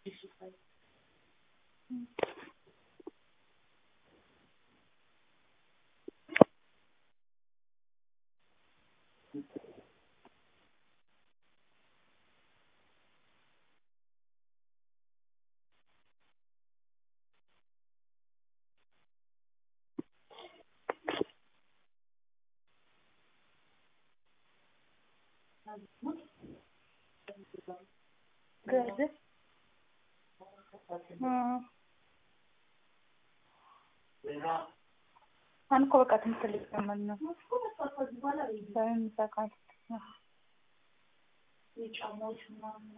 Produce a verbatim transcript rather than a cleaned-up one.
Good. Hmm. Anko bakatin telik naman. Sayang sa kahit.